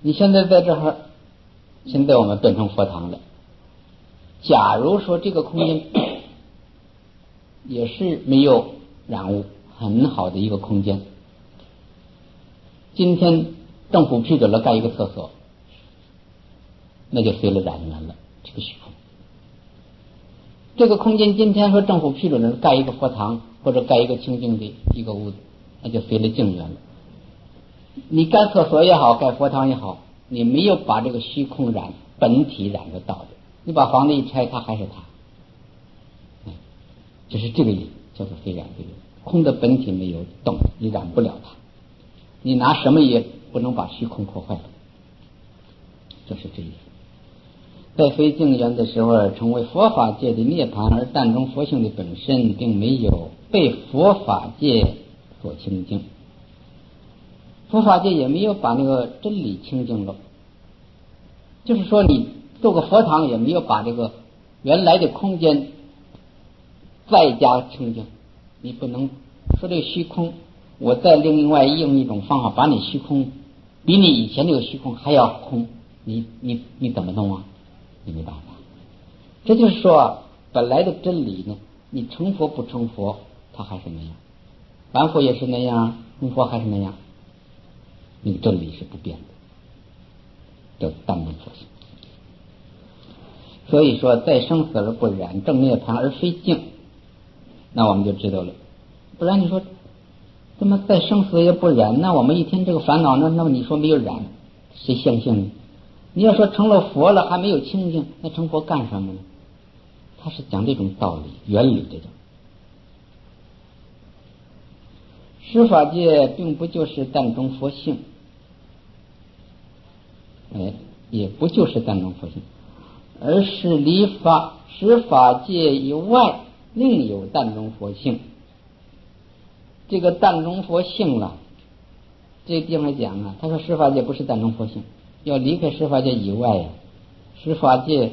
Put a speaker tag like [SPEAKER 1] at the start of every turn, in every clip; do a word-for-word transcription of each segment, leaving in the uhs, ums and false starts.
[SPEAKER 1] 你现在在这儿，现在我们变成佛堂了。假如说这个空间也是没有染污，很好的一个空间，今天政府批准了盖一个厕所，那就随了染源了，这个虚空。这个空间今天说政府批准了盖一个佛堂或者盖一个清净的一个屋子，那就随了净源了。你盖厕所也好，盖佛堂也好，你没有把这个虚空染本体染得到的，你把房子一拆，它还是它，就是这个意思，叫做非染非染。空的本体没有动，你染不了它，你拿什么也不能把虚空破坏了，就是这意思。在非净缘的时候，成为佛法界的涅槃，而但中佛性的本身并没有被佛法界所清净，佛法界也没有把那个真理清净了。就是说，你做个佛堂也没有把这个原来的空间再加清净。你不能说这个虚空，我再另外用一种方法把你虚空比你以前这个虚空还要空，你你你怎么弄啊？你没办法。这就是说，本来的真理呢，你成佛不成佛，它还是那样；凡佛也是那样，成佛还是那样。那个真理是不变的，叫但中佛性。所以说，在生死而不染，正涅槃而非净，那我们就知道了。不然你说，怎么在生死也不染？那我们一天这个烦恼呢？那么你说没有染，谁相信呢？你要说成了佛了还没有清净，那成佛干什么呢？他是讲这种道理原理，这种十法界并不就是但中佛性，哎，也不就是但中佛性，而是离法十法界以外另有但中佛性。这个但中佛性了，这个地方讲啊，他说十法界不是但中佛性，要离开十法界以外呀、啊，十法界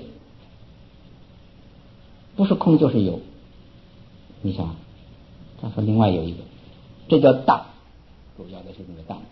[SPEAKER 1] 不是空就是有。你想，他说另外有一个，这叫大，主要的是这个大。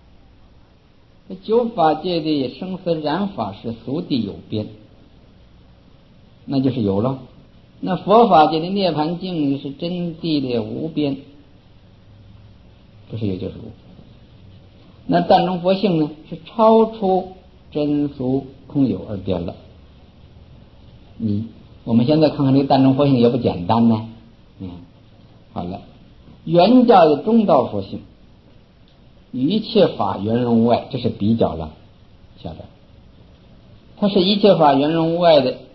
[SPEAKER 1] 九法界的生死染法是俗谛有边，那就是有了。那佛法界的涅槃境是真谛的无边，这是有就是无。那但中佛性呢，是超出真俗空有而边了。你我们现在看看这个但中佛性也不简单呢。嗯，好了，原教的中道佛性与一切法圆融无碍，这是比较了下边，它是一切法圆融无碍的，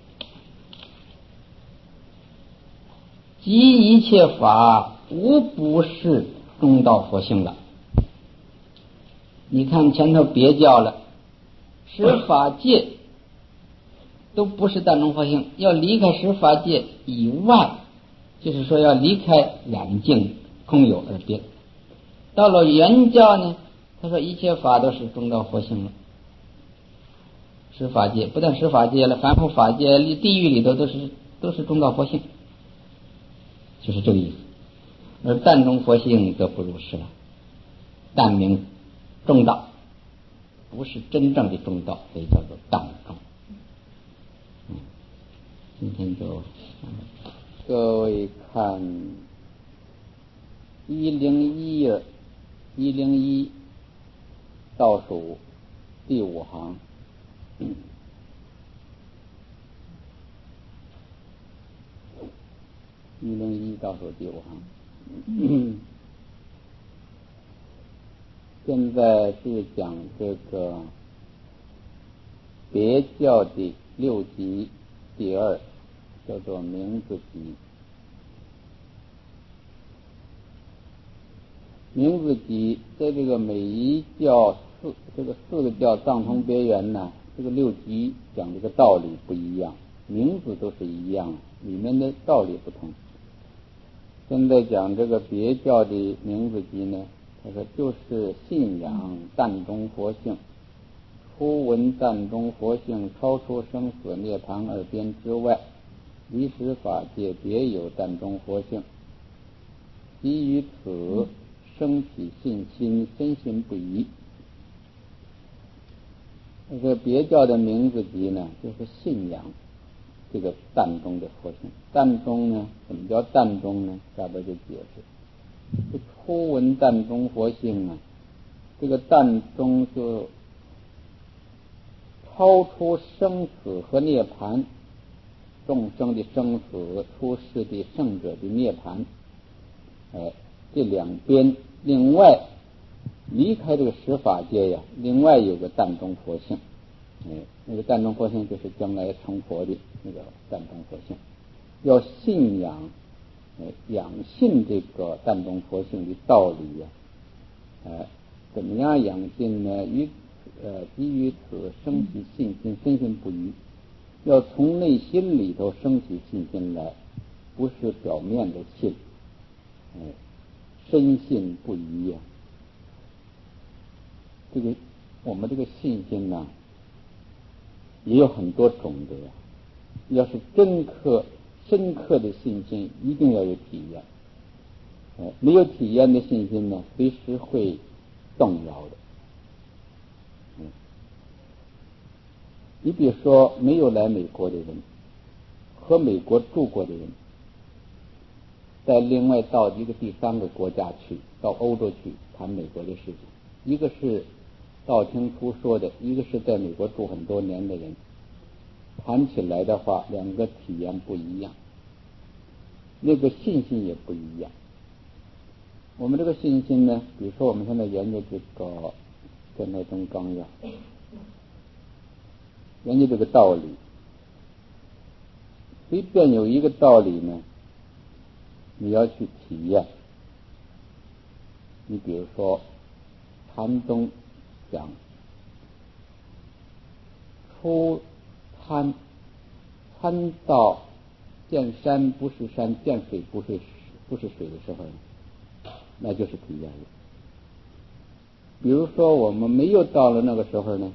[SPEAKER 1] 即一切法无不是中道佛性了。你看前头别教了，十法界都不是但中佛性，要离开十法界以外，就是说要离开染净空有而边。到了原教呢，他说一切法都是中道佛性了。十法界不但十法界了，凡夫法界、地狱里头都是都是中道佛性，就是这个意思。而但中佛性则不如是了，但名中道，不是真正的中道，所以叫做但中。嗯，今天就各位看一零一页，一零一倒数第五行。一零一倒数第五行。现在是讲这个别教的六集第二，叫做名字集。名字集在这个每一教四这个四个教藏通别圆呢，这个六集讲这个道理不一样，名字都是一样，里面的道理不同。现在讲这个别教的名字集呢，他说就是信仰但中佛性，初闻但中佛性超出生死涅槃二边之外，离十法界别有但中佛性，基于此生起信心，深信不疑。
[SPEAKER 2] 这个别教的名字集呢，就是信仰这个淡中的佛性。淡中呢，怎么叫淡中呢？下边就解释，这初闻淡中佛性啊，这个淡中就超出生死和涅槃，众生的生死，出世的圣者的涅槃，哎，这两边另外离开这个十法界呀，另外有个淡中佛性，哎，那个淡中佛性就是将来成佛的那个淡中佛性。要信仰，哎，养信这个淡中佛性的道理呀，哎，怎么样养信呢？于呃，基于此升起信心，深信不疑。要从内心里头升起信心来，不是表面的信，哎，深信不疑呀。这个我们这个信心呢，也有很多种的呀。要是真刻深刻的信心，一定要有体验。哎，没有体验的信心呢，随时会动摇的。嗯，你比如说，没有来美国的人，和美国住过的人，再另外到一个第三个国家去，到欧洲去谈美国的事情，一个是道听途说的，一个是在美国住很多年的人，谈起来的话，两个体验不一样，那个信心也不一样。我们这个信心呢，比如说我们现在研究这个现代中纲要，研究这个道理，随便有一个道理呢，你要去体验。你比如说禅宗讲初参参到见山不是山，见水不是不是水的时候，那就是体验了。比如说我们没有到了那个时候呢，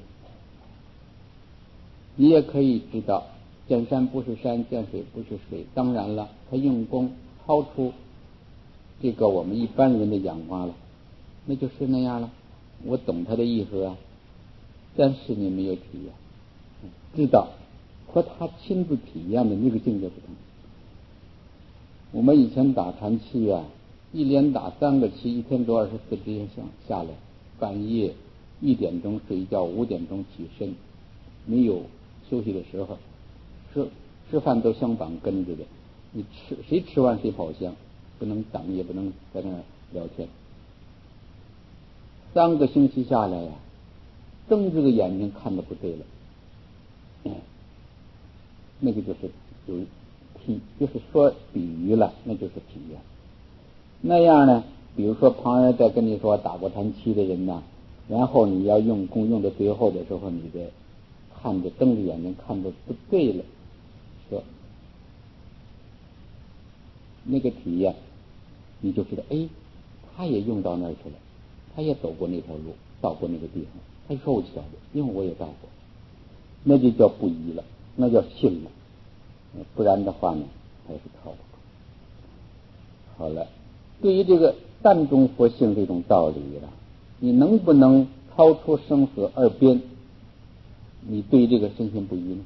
[SPEAKER 2] 你也可以知道见山不是山，见水不是水。当然了，他用功超出这个我们一般人的眼光了，那就是那样了。我懂他的意思啊，但是你没有体验，知道和他亲自体验的那个境界不同。我们以前打禅期啊，一连打三个期，一天多二十四之间下来，半夜一点钟睡觉，五点钟起身，没有休息的时候，吃吃饭都相绑跟着的。你吃谁吃完谁跑香，不能等，也不能在那聊天。三个星期下来呀、啊，睁着个眼睛看的不对了，嗯，那个就是有体，就是说比喻了，那就是体验。那样呢，比如说旁人在跟你说打过禅期的人呢，然后你要用功用到最后的时候，你的看着睁着眼睛看着不对了，说那个体验，你就知道，哎，他也用到那儿去了，他也走过那条路，到过那个地方，他说我晓得，因为我也到过，那就叫不疑了，那叫信了，不然的话呢，还是超不过。好了，对于这个淡中佛性这种道理了，你能不能超出生死二边？你对这个深信不疑呢？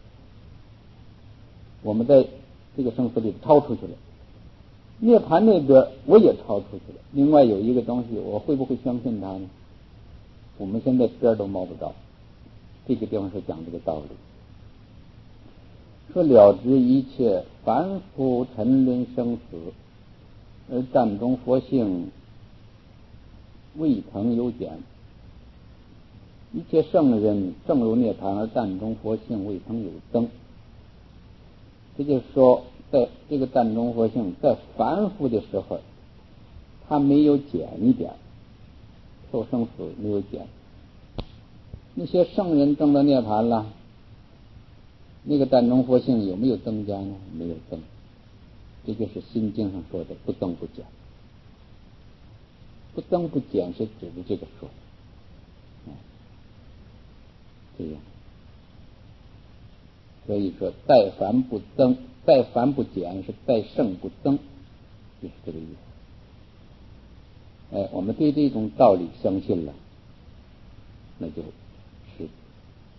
[SPEAKER 2] 我们在这个生死里超出去了，涅槃那个我也超出去了。另外有一个东西，我会不会相信它呢？我们现在边都摸不着。这个地方是讲这个道理，说了知一切凡夫沉沦生死，而淡中佛性未曾有减。一切圣人正入涅槃，而淡中佛性未曾有增。这就是说，在这个淡中佛性在凡夫的时候，他没有减一点，受生死没有减。那些圣人证到涅槃了，那个淡中佛性有没有增加呢？没有增。这就是心经上说的不增不减。不增不减是指的这个说，嗯，这样。所以说，在凡不增，在凡不减，是在圣不增，就是这个意思。哎，我们对这种道理相信了，那就是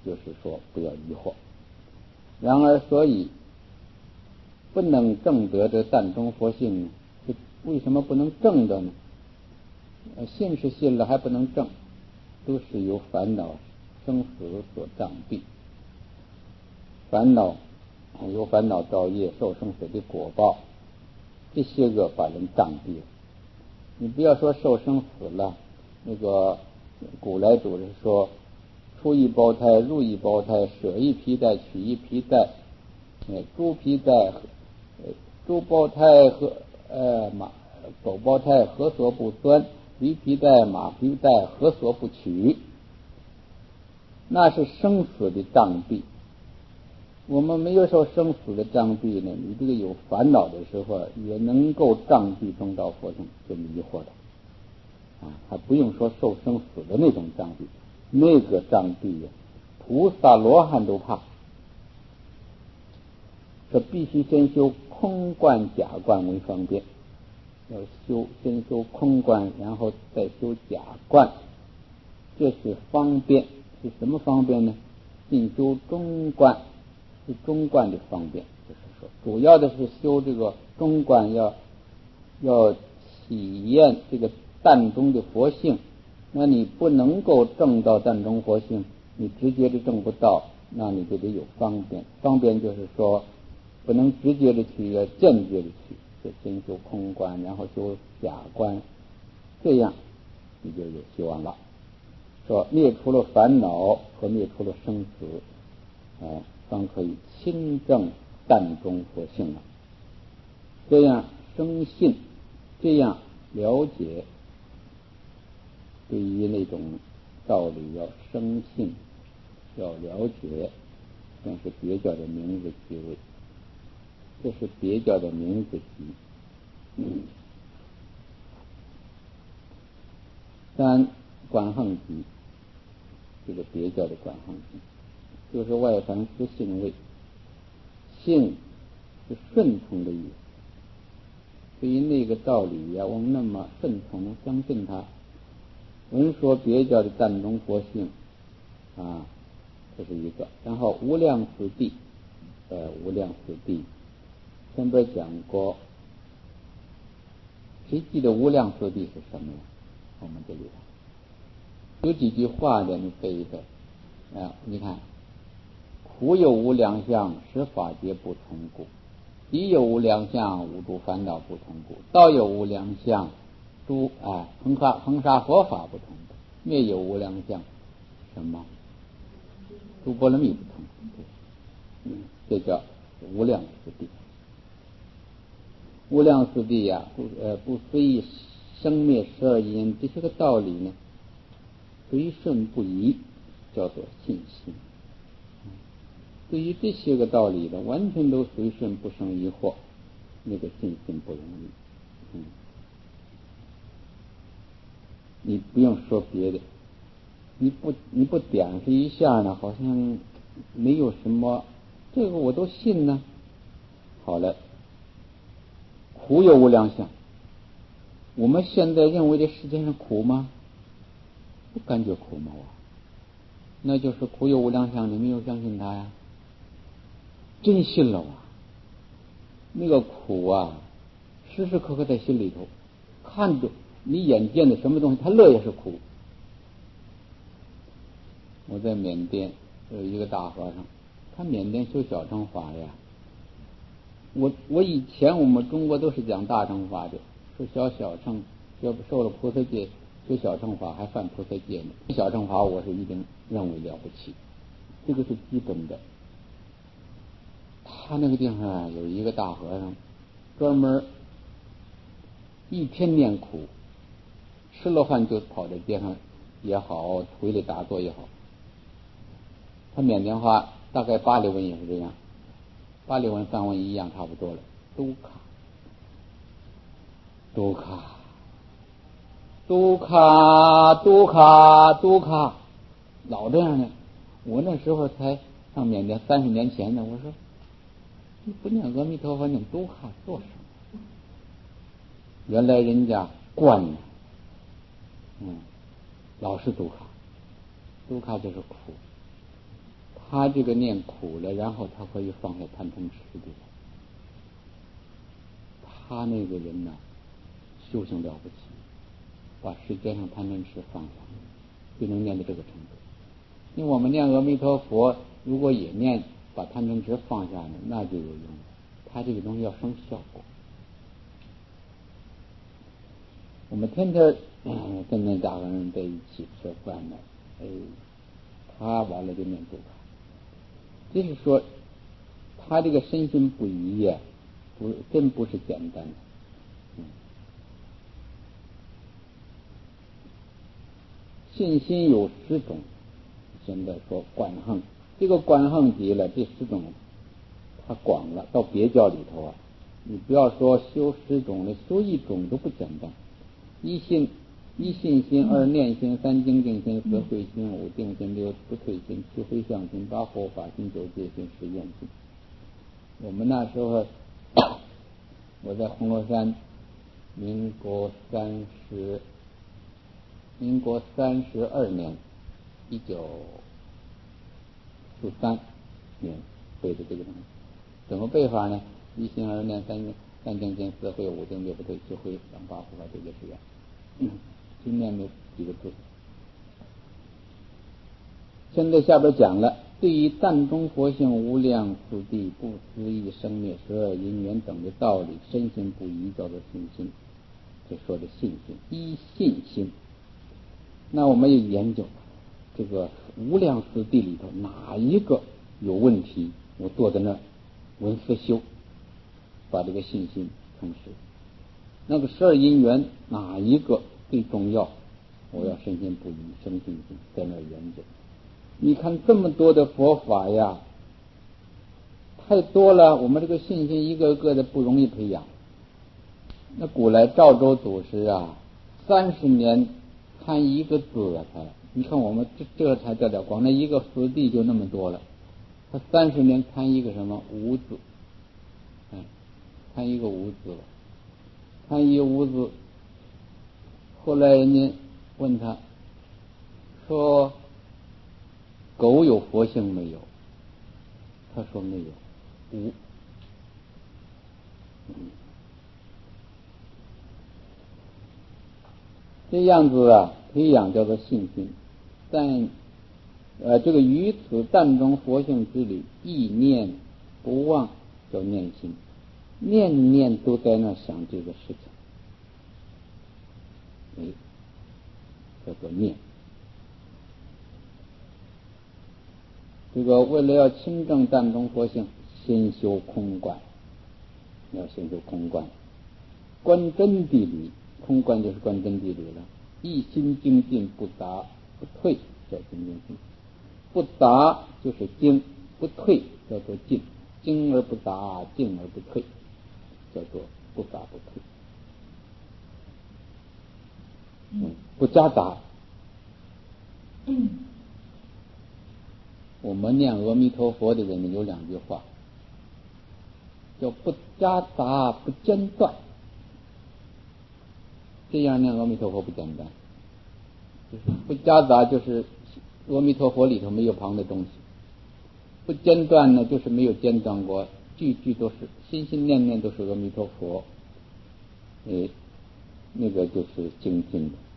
[SPEAKER 2] 就是说不要疑惑。然而，所以不能证得这淡中佛性呢？为什么不能证的呢？信是信了，还不能证，都是由烦恼生死所障蔽。烦恼由烦恼造业，受生死的果报，这些个把人障蔽了。你不要说受生死了，那个古来祖是说，出一胞胎，入一胞胎，舍一皮带，取一皮带，呃，猪皮带，呃，猪胞胎和呃马狗胞胎何所不钻？驴皮带、马皮带何所不取？那是生死的障蔽。我们没有受生死的障蔽呢，你这个有烦恼的时候，也能够障蔽中道佛性，就迷惑了啊，还不用说受生死的那种障蔽，那个障蔽呀，菩萨罗汉都怕。这必须先修空观假观为方便，要修先修空观，然后再修假观，这是方便。是什么方便呢？进修中观，是中观的方便。就是说，主要的是修这个中观，要要体验这个淡中的佛性。那你不能够证到淡中佛性，你直接的证不到，那你就得有方便。方便就是说，不能直接的去，要间接的去，就先修空观，然后修假观，这样你就有希望了。说灭除了烦恼和灭除了生死，哎，方可以亲证淡中佛性了。这样生信，这样了解，对于那种道理要生信，要了解，但是别教的名字即为，这是别教的名字集。嗯、三观行集，这个别教的观行集，就是外凡思信位，信是顺从的意思。对于那个道理呀、啊，我们那么顺从相信它。人说别教的淡中佛性啊，这是一个。然后无量四谛，呃，无量四谛前边讲过，谁记得无量四谛是什么呀？我们这里有几句话的，你背一背啊。你看，苦有无量相，十法界不同故；敌有无量相，五诸烦恼不同故；道有无量相，诸啊恒沙恒沙佛法不同故；灭有无量相，什么诸波罗蜜不同故。嗯，这叫无量四谛。无量四谛呀、啊，不呃不随生灭十二因，这些个道理呢，随顺不移，叫做信心。对于这些个道理的，完全都随顺不生疑惑，那个信心不容易。嗯，你不用说别的，你不你不点示一下呢，好像没有什么，这个我都信呢。好了，苦有无量相，我们现在认为这世界上苦吗？不感觉苦吗？那就是苦有无量相，你没有相信它呀？真信了啊！那个苦啊，时时刻刻在心里头，看着你眼见的什么东西，它乐也是苦。我在缅甸有一个大和尚，他缅甸修小乘法呀。我我以前我们中国都是讲大乘法的，说小小乘，要不受了菩萨戒，修小乘法还犯菩萨戒呢。小乘法我是一定认为了不起，这个是基本的。他那个地方啊，有一个大和尚，专门一天念苦，吃了饭就跑在街上也好，回来打坐也好。他缅甸话大概巴利文也是这样，巴利文梵文一样差不多了，都卡，都卡，都卡，都卡，都卡，老这样的。我那时候才上缅甸三十年前呢，我说你不念阿弥陀佛，念都卡做什么？原来人家惯了，嗯，老是都卡，都卡就是苦。 他这个念苦了，然后他可以放下贪嗔痴的，他那个人呢，修行了不起，把世间上贪嗔痴放下，就能念到这个程度。因为我们念阿弥陀佛，如果也念把贪嗔痴放下呢，那就有用了。他这个东西要生效果。我们天天嗯跟那大和尚在一起吃饭呢，哎，他完了就念住他，就是说他这个身心不一呀，不真不是简单的。嗯，信心有十种，现在说观行，这个观行极了，这十种它广了，到别教里头啊，你不要说修十种了，修一种都不简单。一信一信心，二念心，三精进心，四慧心，五定心，六不退心，七回向心，八佛法心，九戒心，十愿心。我们那时候我在红螺山，民国三十民国三十二年，一九四三年背的这个东西，怎么背法呢？一心二念三三精进四慧五定六不退七回向八佛法九戒十愿。嗯，就念那几个字。现在下边讲了，对于淡中佛性无量次第不思议生灭十二因缘等的道理深信不疑，叫做信心。这说的信心，依信心。那我们也研究这个无量次第里头哪一个有问题，我坐在那儿闻思修，把这个信心充实。那个十二因缘哪一个最重要，我要深信不疑，生信心，在那儿研究。你看这么多的佛法呀，太多了，我们这个信心一个个的不容易培养。那古来赵州祖师啊，三十年看一个字啊，才你看我们这这才得了光，那一个四谛就那么多了，他三十年看一个什么无字，哎，看一个无字了。看一无字，后来人家问他说：“狗有佛性没有？”他说：“没有，无。”嗯，这样子啊，培养叫做信心。但呃，这个于此淡中佛性之理，意念不忘叫念心，念念都在那想这个事情。哎，叫做念。这个为了要亲证淡中佛性，先修空观，要先修空观，观真谛理，空观就是观真谛理了。一心精进，不杂不退，叫精进心。不杂就是精，不退叫做进，精而不杂，进而不退，叫做不杂不退。嗯，不夹杂。嗯，我们念阿弥陀佛的人有两句话，叫不夹杂不间断。这样念阿弥陀佛不简单，就是不夹杂，就是阿弥陀佛里头没有旁的东西；不间断呢，就是没有间断过，句句都是心心念念都是阿弥陀佛。哎，那个就是精进的。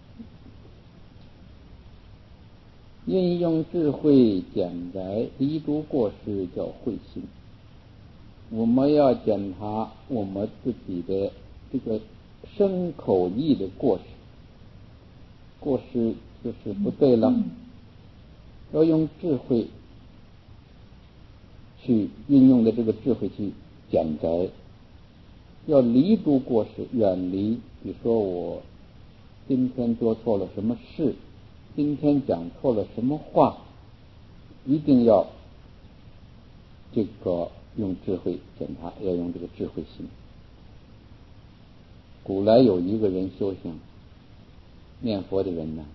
[SPEAKER 2] 运用智慧检摘离诸过失，叫慧心。我们要检查我们自己的这个身口意的过失，过失就是不对了，要用智慧去运用的这个智慧去检摘，要离诸过失，远离。比如说我今天做错了什么事，今天讲错了什么话，一定要这个用智慧检查，要用这个智慧心。古来有一个人修行念佛的人呢，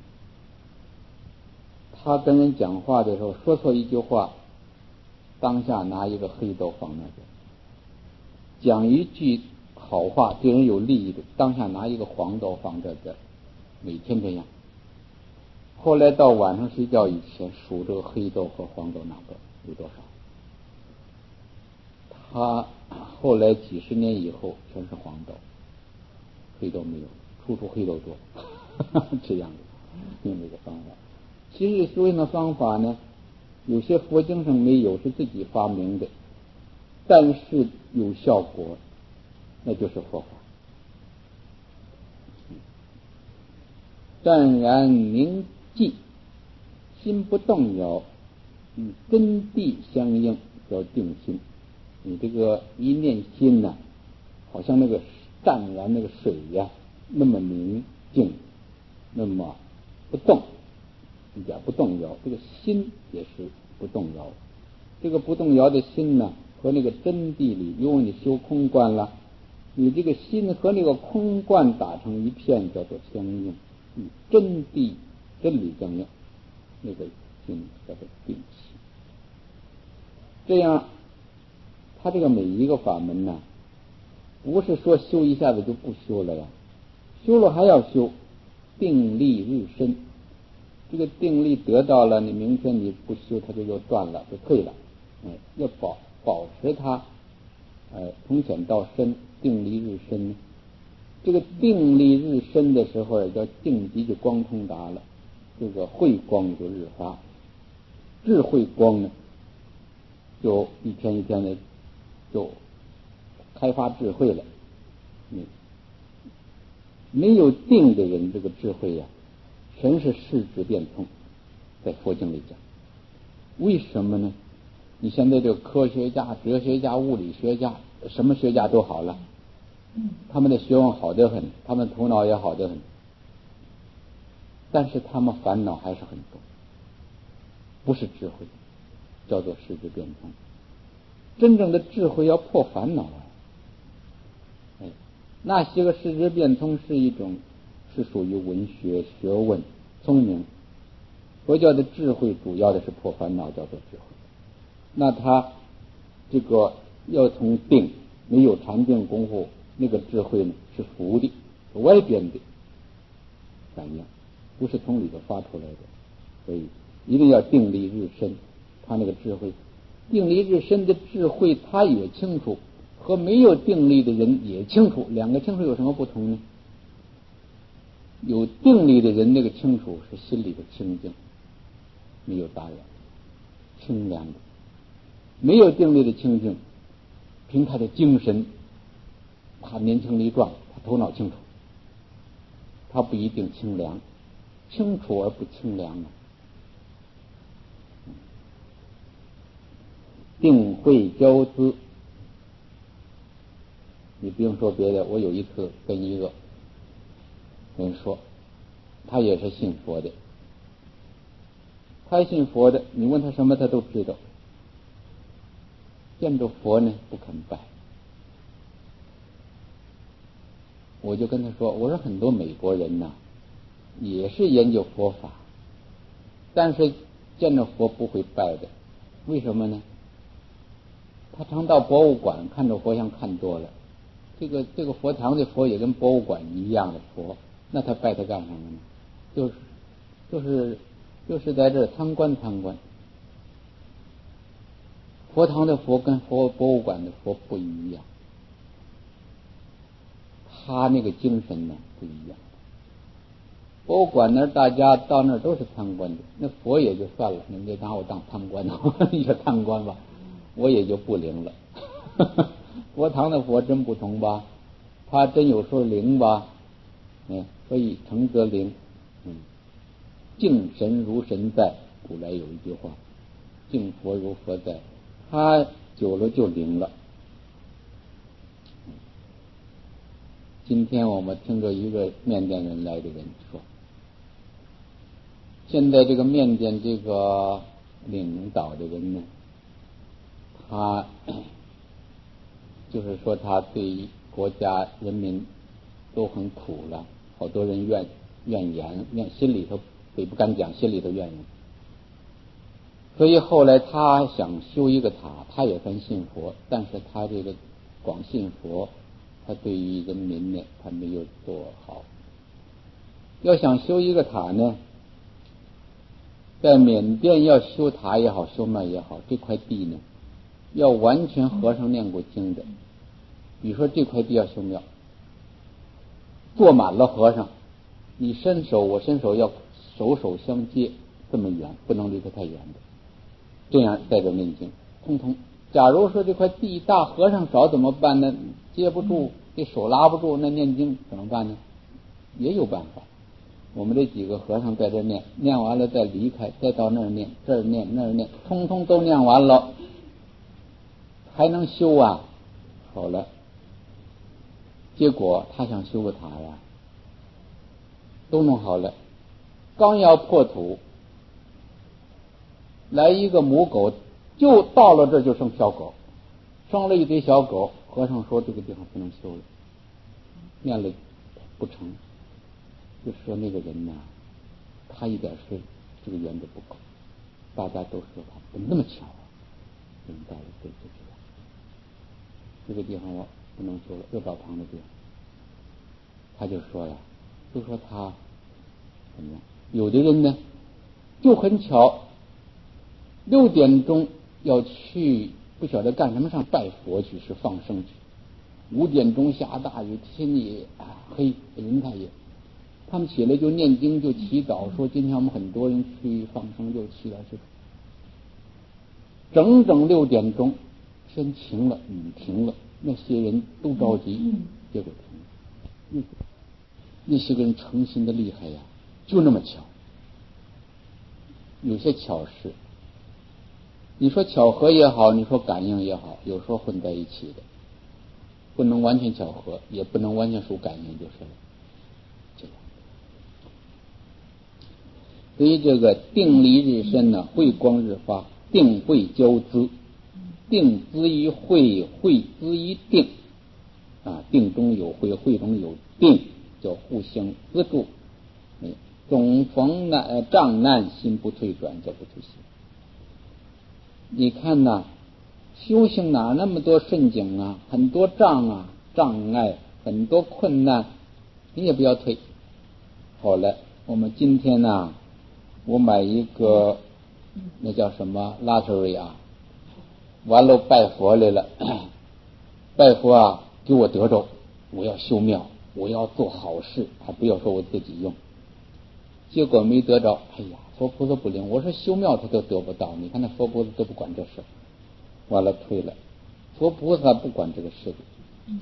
[SPEAKER 2] 他跟人讲话的时候说错一句话，当下拿一个黑豆放那边，讲一句好话对人有利益的，当下拿一个黄豆放这边，每天这样。 后来到晚上睡觉以前数这个黑豆和黄豆哪个有多少。他后来几十年以后全是黄豆，黑豆没有，处处黑豆多，这样的用这个方法。其实修行的方法呢，有些佛经上没有，是自己发明的，但是有效果，那就是佛法。湛然明寂，心不动摇，与真谛相应，叫定心。你这个一念心呢、啊，好像那个湛然那个水呀、啊，那么宁静，那么不动，一点不动摇。这个心也是不动摇。这个不动摇的心呢，和那个真谛里，因为你修空观了，你这个心和那个空观打成一片，叫做相应，与真谛真理相应，那个心叫做定心。这样。他这个每一个法门呢，不是说修一下子就不修了呀，修了还要修，定力日深。这个定力得到了，你明天你不修，它就又断了，就退了。哎，要保保持它，呃，从浅到深，定力日深。这个定力日深的时候，也叫定极就光通达了，这个慧光就日发，智慧光呢，就一天一天的。就开发智慧了。嗯，没有定的人，这个智慧呀、啊，全是世智变通，在佛经里讲。为什么呢？你现在这个科学家、哲学家、物理学家，什么学家都好了，他们的学问好得很，他们头脑也好得很，但是他们烦恼还是很多，不是智慧，叫做世智变通。真正的智慧要破烦恼啊！哎，那些个世智变通是一种，是属于文学学问、聪明。佛教的智慧主要的是破烦恼，叫做智慧。那他这个要从定，没有禅定功夫，那个智慧呢是浮的，是外边的感应，不是从里头发出来的。所以一定要定力日深，他那个智慧。定力日深的智慧，他也清楚，和没有定力的人也清楚，两个清楚有什么不同呢？有定力的人，那个清楚是心里的清净，没有打扰，清凉的；没有定力的清净，凭他的精神，他年轻力壮，他头脑清楚，他不一定清凉，清楚而不清凉啊。定慧交资，你不用说别的。我有一次跟一个人说，他也是信佛的，他信佛的，你问他什么他都知道，见着佛呢不肯拜。我就跟他说，我说很多美国人呐，也是研究佛法，但是见着佛不会拜的，为什么呢？他常到博物馆看着佛像看多了，这个这个佛堂的佛也跟博物馆一样的佛，那他拜他干什么呢？就是就是就是在这儿参观参观。佛堂的佛跟佛博物馆的佛不一样，他那个精神呢不一样。博物馆那儿大家到那儿都是参观的，那佛也就算了，你们就拿我当参观的，你就参观吧，我也就不灵了。佛堂的佛真不同吧？他真有时候灵吧？嗯，所以诚则灵。嗯，敬神如神在，古来有一句话，敬佛如佛在，他久了就灵了。今天我们听着一个缅甸人来的人说，现在这个缅甸这个领导的人呢，他就是说他对国家人民都很苦了，好多人怨怨言，怨心里头嘴不敢讲，心里头怨言。所以后来他想修一个塔，他也很信佛，但是他这个光信佛，他对于人民呢，他没有做好。要想修一个塔呢， 在缅甸要修塔也好，修庙也好，这块地呢，要完全和尚念过经的。比如说这块地要修庙，坐满了和尚，你伸手我伸手要手手相接，这么远，不能离得太远的，这样在这念经，通通。假如说这块地大，和尚少怎么办呢？接不住，这手拉不住，那念经怎么办呢？也有办法。我们这几个和尚在这念，念完了再离开，再到那儿念，这儿念那儿念，通通都念完了，还能修啊？好了，结果他想修个塔呀，都弄好了，刚要破土，来一个母狗，就到了这儿就生小狗，生了一堆小狗。和尚说这个地方不能修了，念了不成，就说那个人呐，他一点事这个缘都不够，大家都说他怎么那么巧啊？明白了，对，就这样，这个地方我不能修了，又找旁的地方。他就说呀，就说他怎么样？有的人呢，就很巧，六点钟要去，不晓得干什么，上拜佛去，是放生去。五点钟下大雨，天也啊黑，云太也。他们起来就念经，就祈祷，说今天我们很多人去放生，就祈祷这个。整整六点钟，天晴了，雨停了，那些人都着急，结果停了。那些个人诚心的厉害呀，就那么巧。有些巧事，你说巧合也好，你说感应也好，有时候混在一起的，不能完全巧合，也不能完全属感应，就是了。这样。所以这个定离日深呢，慧光日发，定慧交滋，定滋于慧，慧滋于定啊，定中有慧，慧中有定，叫互相资助。总逢难障难，心不退转，叫不退心。你看呐，修行哪那么多顺境啊，很多障啊障碍，很多困难，你也不要退。好了，我们今天呢、啊，我买一个那叫什么 lottery 啊，完了拜佛来了，拜佛啊，给我得着，我要修庙，我要做好事，还不要说我自己用。结果没得着，哎呀，佛菩萨不灵，我说修庙他都得不到，你看那佛菩萨都不管这事，完了退了，佛菩萨不管这个事的，嗯，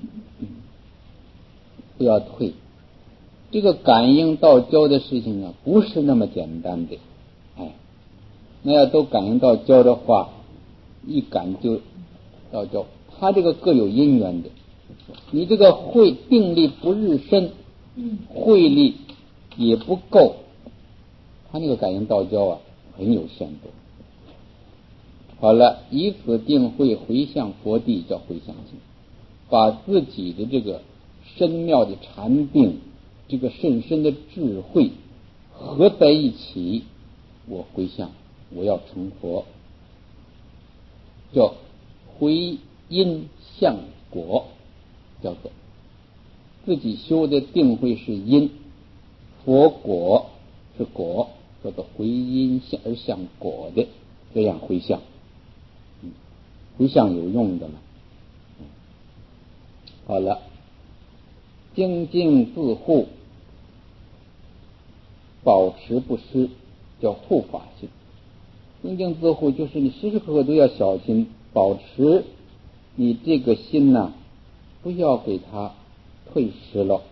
[SPEAKER 2] 不要退。这个感应道交的事情啊，不是那么简单的，哎，那要都感应道交的话，一感就道交，他这个各有因缘的，你这个慧定力不日深，慧力也不够。他那个感应道交啊，很有限度。好了，以此定慧回向佛地，叫回向心，把自己的这个深妙的禅定，这个甚深的智慧合在一起，我回向，我要成佛，叫回因向果，叫做自己修的定慧是因，佛果是果，叫做回因而向果的，这样回向，嗯，回向有用的嘛。嗯，好了，精进自护，保持不失，叫护法心。精进自护就是你时时刻刻都要小心，保持你这个心呢、啊，不要给它退失了。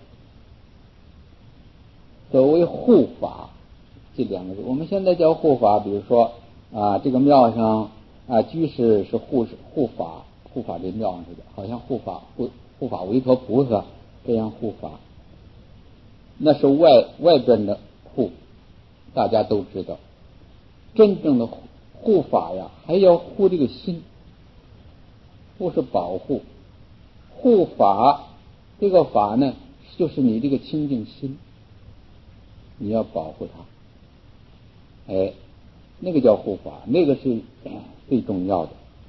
[SPEAKER 2] 所谓护法这两个字，我们现在叫护法，比如说啊，这个庙上啊，居士是护护法，护法这庙上似的，好像护法护护法维陀菩萨这样护法，那是外外边的护，大家都知道。真正的护法呀，还要护这个心，护是保护，护法这个法呢，就是你这个清净心，你要保护它，哎，那个叫护法，那个是最重要的。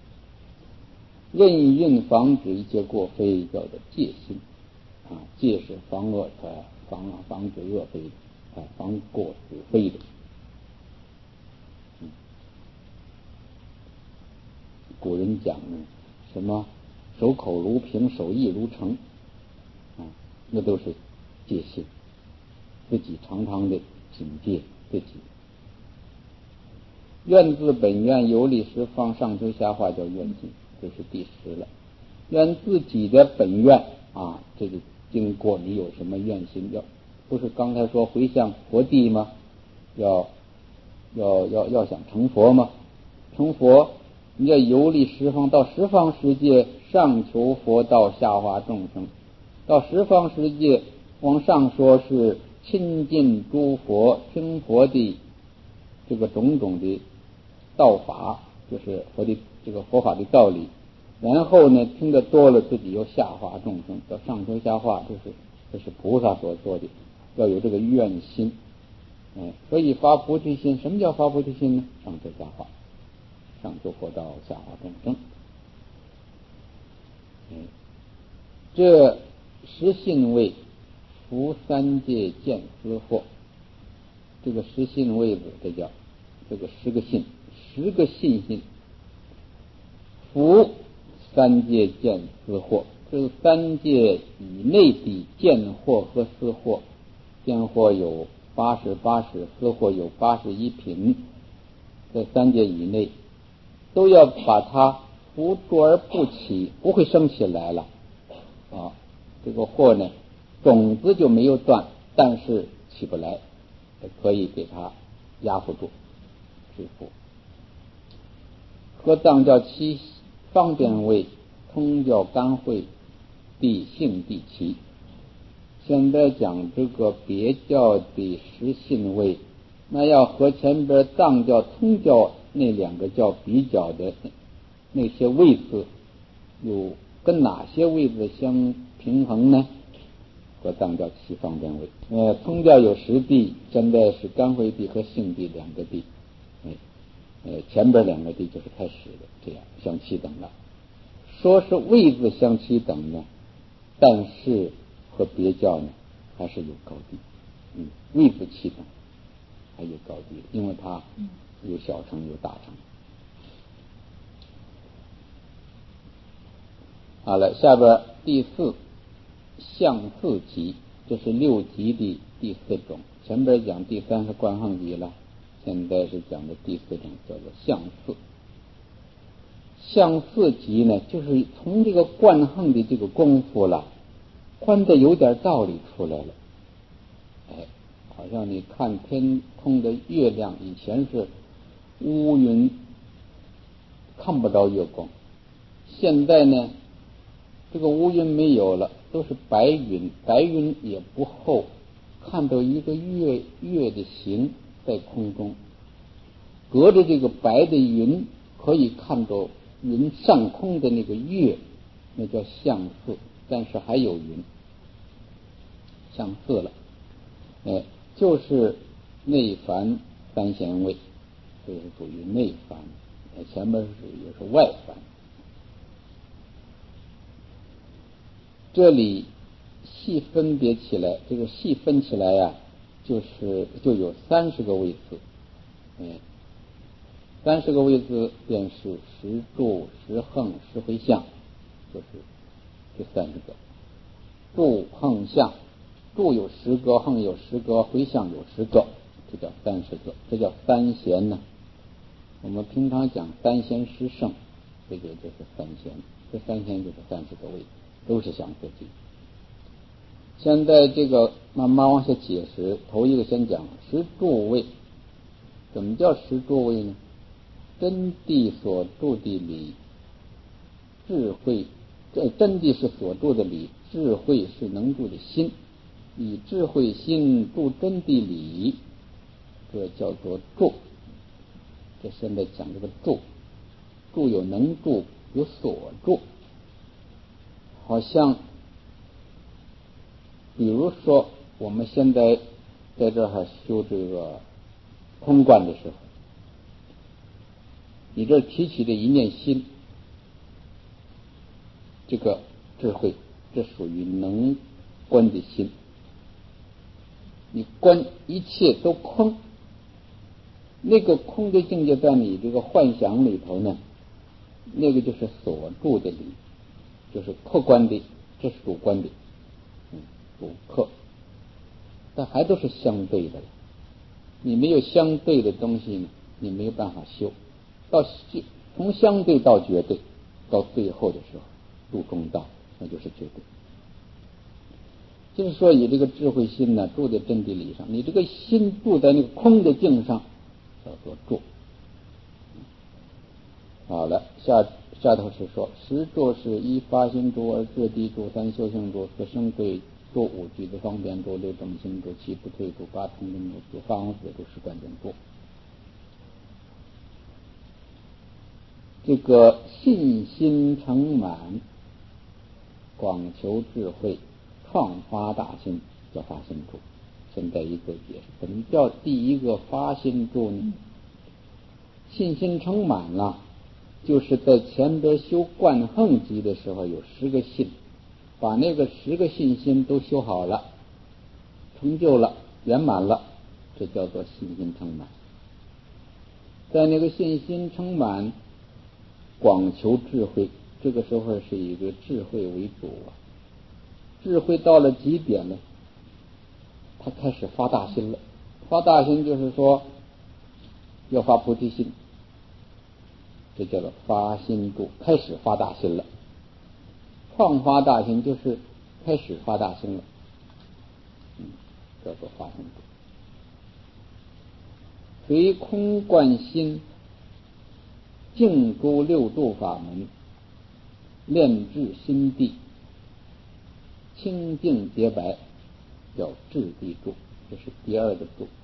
[SPEAKER 2] 任运防止一切过非，叫做戒心啊，戒是防恶的，防防止恶非的，啊，防过是非的。 什么守口如瓶，守意如城啊，那都是戒心，自己常常的警戒自己。愿自本愿，游历十方，上求下化叫愿心，这是第十了。愿自己的本愿啊，这个经过你有什么愿心，要不是刚才说回向佛地吗？要要要要想成佛吗？成佛你要游历十方，到十方世界上求佛道，下化众生。到十方世界往上说是亲近诸佛，听佛的这个种种的道法，就是佛的这个佛法的道理。然后呢，听得多了，自己又下化众生，叫上求下化，这是这是菩萨所做的，要有这个愿心。哎，所以发菩提心，什么叫发菩提心呢？上求下化，上求佛道，下化众生。哎，这十信位，伏三界见思惑。这个十信位子，这叫这个十个信，十个信心。伏三界见思惑，这是三界以内的见惑和思惑。见惑有八十八十，思惑有八十一品，在三界以内都要把它伏住而不起，不会升起来了啊。这个惑呢，种子就没有断，但是起不来，可以给它压服住，制服。合藏叫七方便位，通叫干慧，地性地齐。现在讲这个别教的十信位，那要和前边藏教通教那两个叫比较的那些位置，有跟哪些位置相平衡呢？和藏教七方便位。呃，通教有十地，现在是干慧地和性地两个地。哎，呃，前边两个地就是开始的，这样相齐等了。说是位置相齐等呢，但是和别教呢还是有高低。嗯，位置齐等还有高低，因为它有小乘有大乘。好了，下边第四相四级，这是六级的第四种。前边讲第三是观行级了，现在是讲的第四种，叫做相四。相四级呢，就是从这个观行的这个功夫了，观的有点道理出来了。哎，好像你看天空的月亮，以前是乌云，看不着月光，现在呢这个乌云没有了，都是白云，白云也不厚，看到一个月月的形在空中，隔着这个白的云可以看到云上空的那个月，那叫相似，但是还有云，相似了。哎，就是内凡三贤位，这是属于内凡，前面是也是外凡。这里细分别起来，这个细分起来呀、啊，就是就有三十个位次，哎，三十个位次便是十住、十横、十回向，就是这三十个。住、横、向，住有十个，横有十个，回向有十个，这叫三十个，这叫三贤呢。我们平常讲三贤十圣，这个就是三贤，这三贤就是三十个位，都是相四级。现在这个慢慢往下解释，头一个先讲十住位。怎么叫十住位呢？真谛所住的理，智慧，这真谛是所住的理，智慧是能住的心，以智慧心住真谛理，这叫做住。这现在讲这个住，住有能住，有所住。好像比如说我们现在在这儿修这个通观的时候，你这提起的一念心，这个智慧，这属于能观的心。你观一切都空，那个空的境界在你这个幻想里头呢， 那个就是所住的理，就是客观的，这是主观的，嗯，主客，但还都是相对的了。你没有相对的东西呢，你没有办法修。到从相对到绝对，到最后的时候，入中道，那就是绝对。就是说，以这个智慧心呢，住在真谛理上，你这个心住在那个空的境上，叫做住。好了，下下头是说，十住是一发心住，二自地住，三修行住，四生对住，五举的方便住，六正心住，七不退住，八成真住，九发王子住，十观点住。这个信心成满，广求智慧，创发大心，叫发心住。现在一个解释，怎么叫第一个发心住呢？信心成满了，就是在前边修观横级的时候有十个信，把那个十个信心都修好了，成就了，圆满了，这叫做信心成满。在那个信心成满，广求智慧，这个时候是以一个智慧为主啊。智慧到了极点了，他开始发大心了。发大心就是说要发菩提心，这叫做发心住，开始发大心了。创发大心就是开始发大心了，嗯，叫做发心住。随空观心，净诸六度法门，炼至心地，清净洁白，叫智地住，这是第二个住。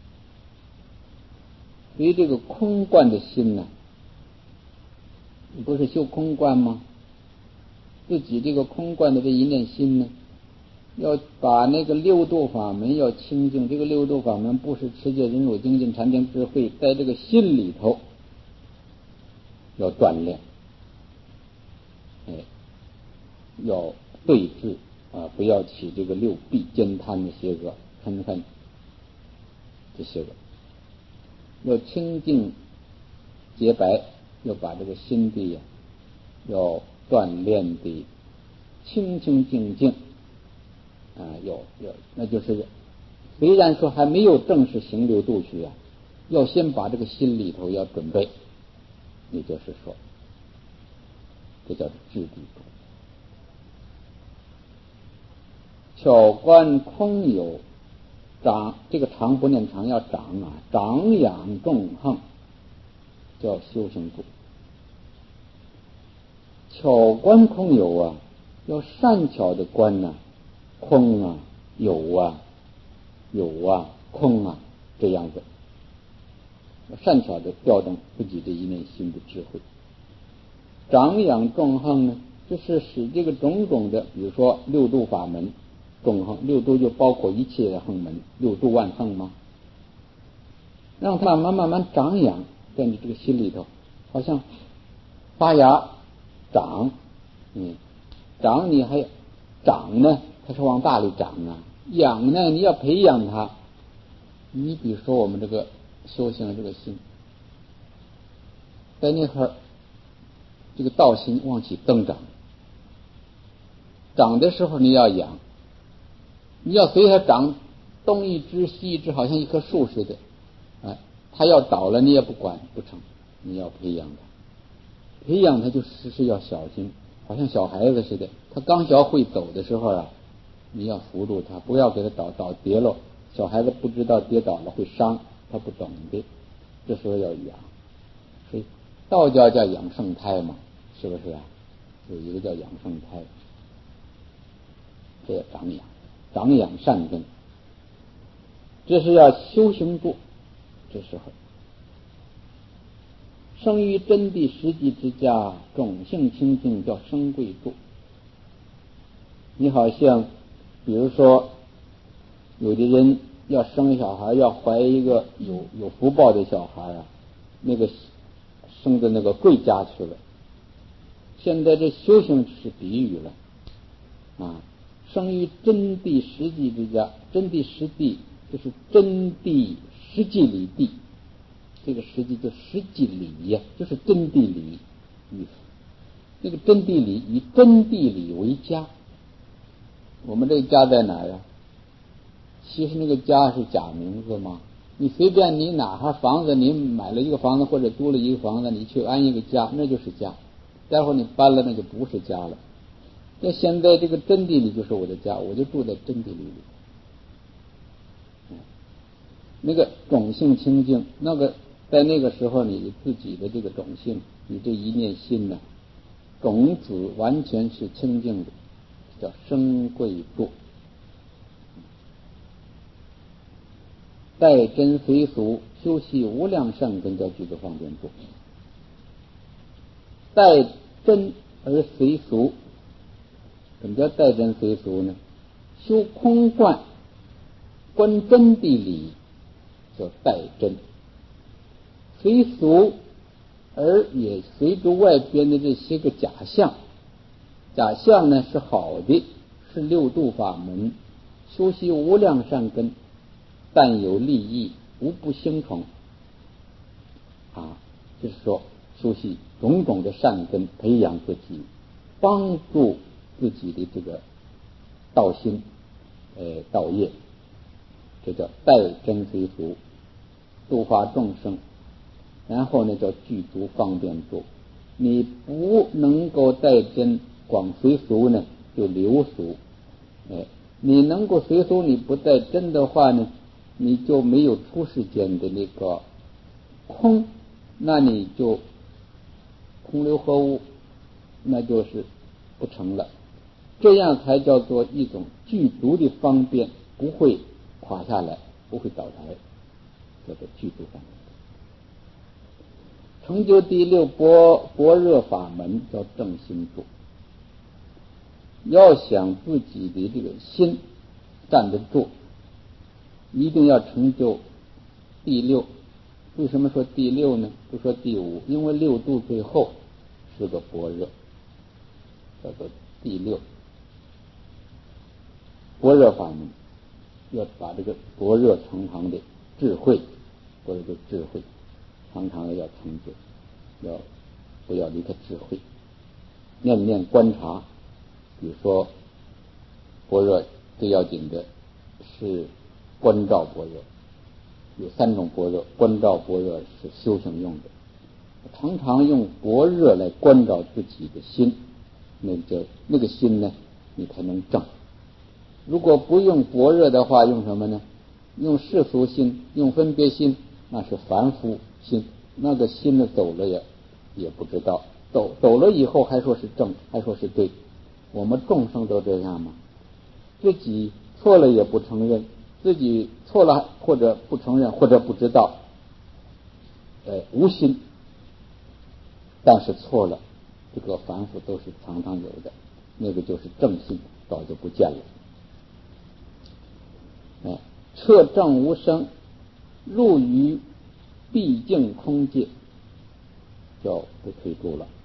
[SPEAKER 2] 所以这个空观的心呢，你不是修空观吗？自己这个空观的这一念心呢，要把那个六度法门要清净。这个六度法门不是持戒忍辱精进禅定智慧，在这个心里头要锻炼，哎，要对治啊，不要起这个六弊兼贪的邪恶嗔恨这些个，要清净洁白，要把这个心地呀、啊，要锻炼的清清净净啊，要要那就是虽然说还没有正式行六度去啊，要先把这个心里头要准备，也就是说，这叫做智地住。巧观空有长，这个长不念长，要长啊，长养众横，叫修行住。巧观空有啊，要善巧的观呐、啊，空啊，有啊，有啊，空啊，这样子，善巧的调动自己的一念心的智慧。长养众横呢，就是使这个种种的，比如说六度法门。众横，六度就包括一切的横门，六度万横吗？让它慢慢慢慢长养在你这个心里头，好像发芽长，嗯，长你还长呢，它是往大里长啊，养呢你要培养它。你比如说我们这个修行的这个心，在那块这个道心往起增长，长的时候你要养。你要随它长，东一枝西一枝，好像一棵树似的，哎，它要倒了你也不管不成，你要培养它，培养它就时时要小心，好像小孩子似的，他刚学会走的时候啊，你要扶住他，不要给他倒倒跌了。小孩子不知道跌倒了会伤，他不懂的，这时候要养。所以道教叫养圣胎嘛，是不是啊？有一个叫养圣胎，这要长养。长养善根，这是要修行住。这时候生于真谛实际之家，种性清净，叫生贵住。你好像比如说有的人要生小孩，要怀一个有有福报的小孩啊，那个生的那个贵家去了。现在这修行是比喻了啊，生于真谛实际之家，真谛实际就是真谛实际理地，这个实际就实际理呀、啊，就是真谛理。 意思。这个真谛理以真谛理为家，我们这个家在哪儿啊？其实那个家是假名字吗？你随便你哪哈房子，你买了一个房子或者租了一个房子，你去安一个家，那就是家。待会儿你搬了，那就不是家了。那现在这个真谛理就是我的家，我就住在真谛理里。那个种性清净，那个在那个时候你自己的这个种性，你这一念心呢，种子完全是清净的，叫生贵住。待真随俗，修习无量善根，叫具足方便住。待真而随俗，什么叫待真随俗呢？修空观，观真谛理，叫待真。随俗而也随着外边的这些个假象，假象呢是好的，是六度法门，修习无量善根，但有利益，无不兴崇啊，就是说修习种种的善根，培养自己，帮助自己的这个道心、呃道业，这叫待真随俗，度化众生。然后呢，叫具足方便住。你不能够待真，光随俗呢，就流俗。哎，你能够随俗，你不待真的话呢，你就没有出世间的那个空，那你就空流合污，那就是不成了。这样才叫做一种具足的方便，不会垮下来，不会倒台，叫做具足方便。成就第六般般若法门叫正心住。要想自己的这个心站得住，一定要成就第六。为什么说第六呢？不说第五，因为六度最后是个般若，叫做第六般若法门。要把这个般若常常的智慧，或者是智慧常常的要成就，要不要离开智慧，念念观察。比如说般若最要紧的是观照般若，有三种般若，观照般若是修行用的，常常用般若来观照自己的心，那就那个心呢，你才能正。如果不用般若的话，用什么呢？用世俗心，用分别心，那是凡夫心，那个心呢走了也也不知道，走走了以后还说是正，还说是对。我们众生都这样吗？自己错了也不承认，自己错了或者不承认，或者不知道，呃，无心，但是错了，这个凡夫都是常常有的，那个就是正心，早就不见了。哎，彻正无生，入于毕竟空界，就不退住了。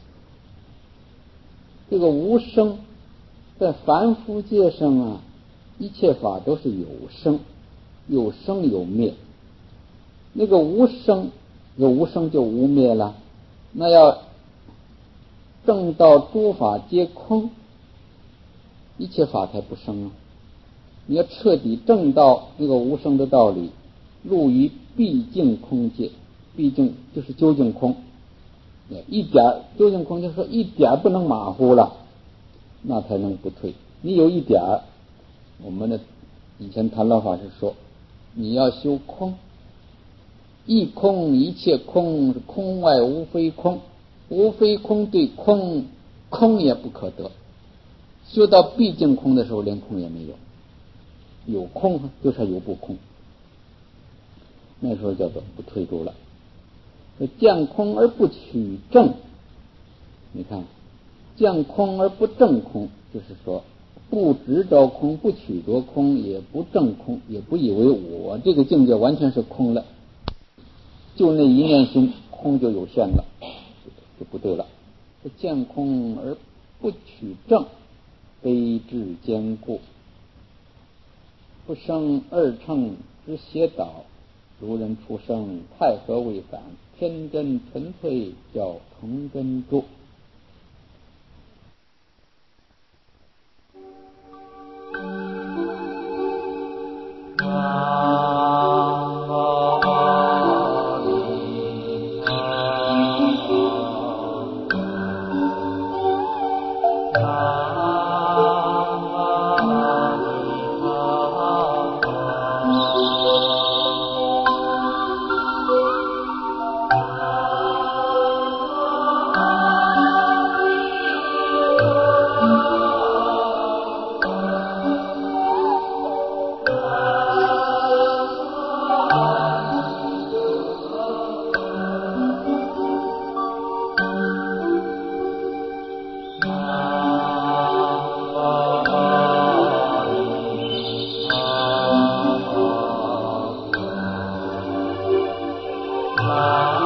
[SPEAKER 2] 这个无生在凡夫界上啊，一切法都是有生，有生有灭。那个无生，有无生就无灭了。那要证到诸法皆空，一切法才不生啊。你要彻底证到那个无生的道理，入于毕竟空界，毕竟就是究竟空，一点究竟空就是说一点不能马虎了，那才能不退。你有一点，我们的以前谭老法师说，你要修空，一空一切空，空外无非空，无非空对空，空也不可得。修到毕竟空的时候，连空也没有。有空就是有不空，那时候叫做不退住了。见空而不取正，你看，见空而不正空，就是说不执着空，不取着空，也不正空，也不以为我这个境界完全是空了，就那一念心空就有限了，就不对了。见空而不取正，悲智坚固，不生二乘之邪导， 如人出生，太和未返，天真纯粹叫童真住。
[SPEAKER 1] 啊。